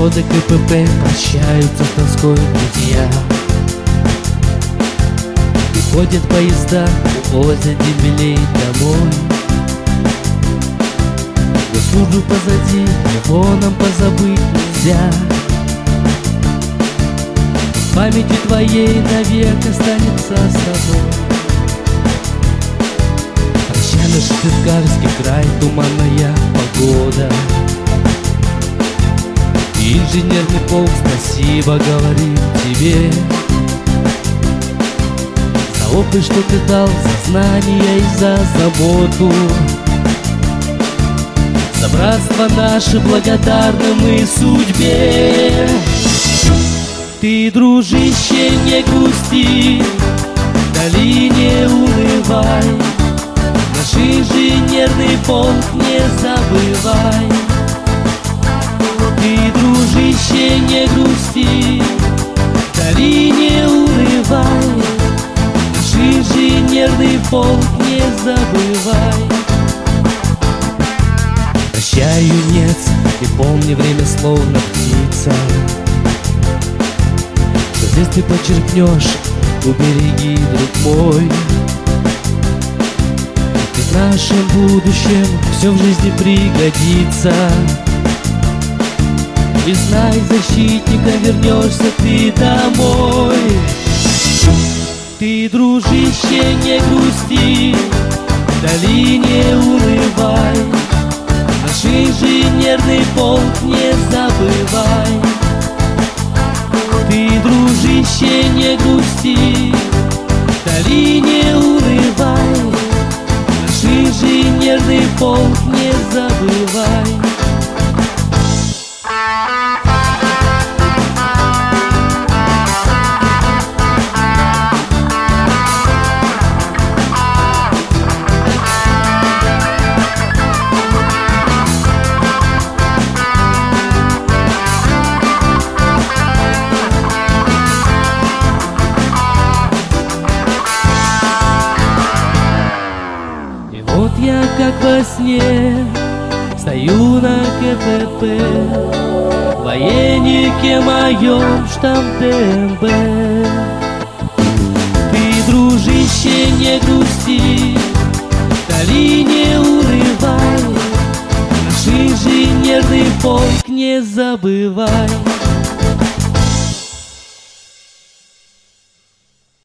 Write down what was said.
Заводы КПП прощаются с тоской друзья. Уходят поезда, увозят дембелей домой. Но службу позади, его нам позабыть нельзя. В памяти твоей навек останется с тобой. Прощай, наш Сыскарский край, туманная погода. Инженерный полк, спасибо говорим тебе за опыт, что ты дал, за знания и за заботу. За братство наше благодарны мы судьбе. Ты, дружище, не грусти, вдали не унывай, наш инженерный полк не забывай. Ты, дружище, не грусти, вдали не унывай, наш инженерный полк не забывай. Прощай, юнец, и помни, время словно птица, что здесь ты почерпнешь, убереги, друг мой. Ты в нашем будущем все в жизни пригодится. И знай, защитника, вернешься ты домой. Ты, дружище, не грусти, вдали не унывай, наш инженерный полк не забывай. Ты, дружище, не грусти, вдали не унывай, наш инженерный полк не забывай. Вот я как во сне стою на КПП, в военнике моем штамп ДНБ. Ты, дружище, не грусти, вдали не унывай, наш инженерный полк не забывай.